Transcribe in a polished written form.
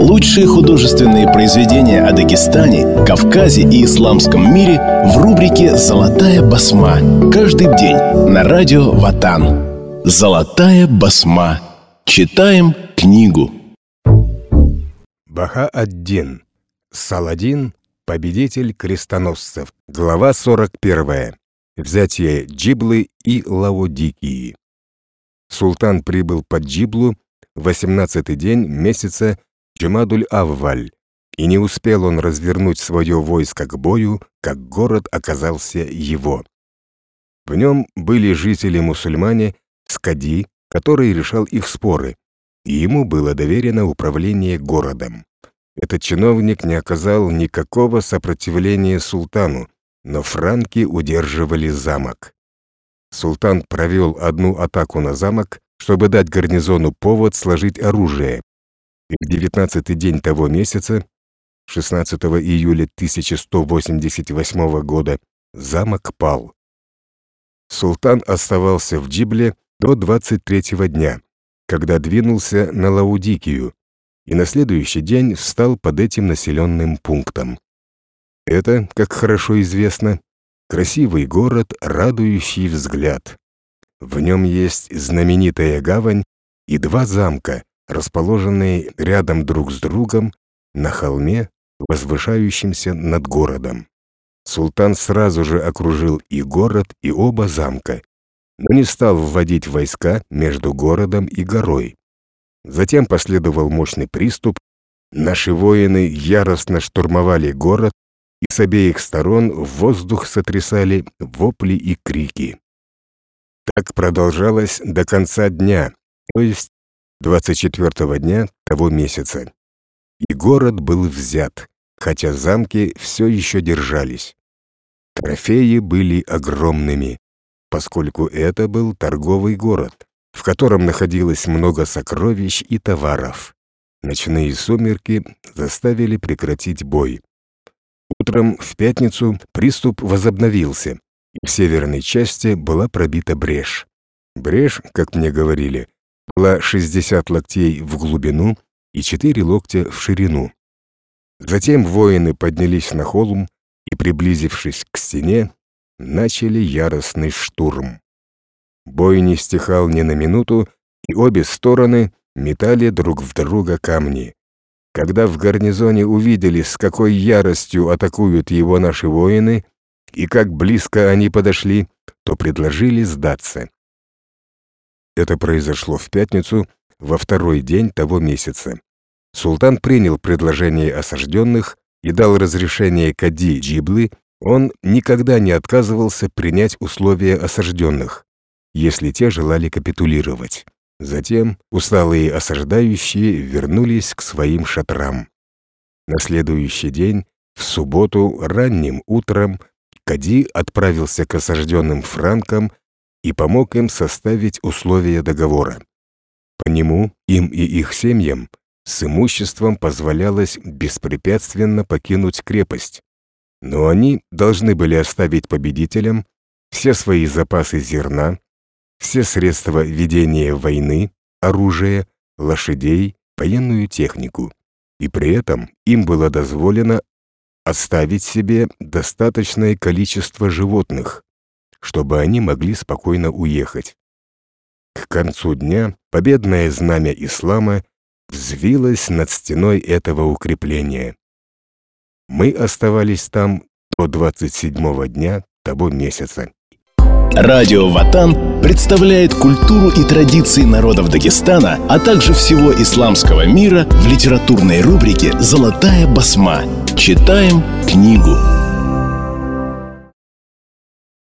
Лучшие художественные произведения о Дагестане, Кавказе и исламском мире в рубрике «Золотая басма». Каждый день на радио Ватан. «Золотая басма». Читаем книгу. Баха-ад-Дин. Саладин, победитель крестоносцев. Глава 41. Взятие Джиблы и Лаодикии. Султан прибыл под Джиблу в 18-й день месяца Джумадуль-Авваль, и не успел он развернуть свое войско к бою, как город оказался его. В нем были жители-мусульмане с кади, который решал их споры, и ему было доверено управление городом. Этот чиновник не оказал никакого сопротивления султану, но франки удерживали замок. Султан провел одну атаку на замок, чтобы дать гарнизону повод сложить оружие. И в 19-й день того месяца, 16 июля 1188 года, замок пал. Султан оставался в Джибле до 23-го дня, когда двинулся на Лаодикию, и на следующий день встал под этим населенным пунктом. Это, как хорошо известно, красивый город, радующий взгляд. В нем есть знаменитая гавань и два замка, расположенные рядом друг с другом на холме, возвышающемся над городом. Султан сразу же окружил и город, и оба замка, но не стал вводить войска между городом и горой. Затем последовал мощный приступ. Наши воины яростно штурмовали город, и с обеих сторон в воздух сотрясали вопли и крики. Так продолжалось до конца дня, то есть 24-го дня того месяца. И город был взят, хотя замки все еще держались. Трофеи были огромными, поскольку это был торговый город, в котором находилось много сокровищ и товаров. Ночные сумерки заставили прекратить бой. Утром в пятницу приступ возобновился, и в северной части была пробита брешь. Брешь, как мне говорили, была 60 локтей в глубину и 4 локтя в ширину. Затем воины поднялись на холм и, приблизившись к стене, начали яростный штурм. Бой не стихал ни на минуту, и обе стороны метали друг в друга камни. Когда в гарнизоне увидели, с какой яростью атакуют его наши воины и как близко они подошли, то предложили сдаться. Это произошло в пятницу, во второй день того месяца. Султан принял предложение осажденных и дал разрешение кади Джиблы. Он никогда не отказывался принять условия осажденных, если те желали капитулировать. Затем усталые осаждающие вернулись к своим шатрам. На следующий день, в субботу, ранним утром, кади отправился к осажденным франкам и помог им составить условия договора. По нему им и их семьям с имуществом позволялось беспрепятственно покинуть крепость, но они должны были оставить победителям все свои запасы зерна, все средства ведения войны, оружие, лошадей, военную технику, и при этом им было дозволено оставить себе достаточное количество животных, чтобы они могли спокойно уехать. К концу дня победное знамя ислама взвилось над стеной этого укрепления. Мы оставались там до 27-го дня того месяца. Радио Ватан представляет культуру и традиции народов Дагестана, а также всего исламского мира в литературной рубрике «Золотая басма». Читаем книгу.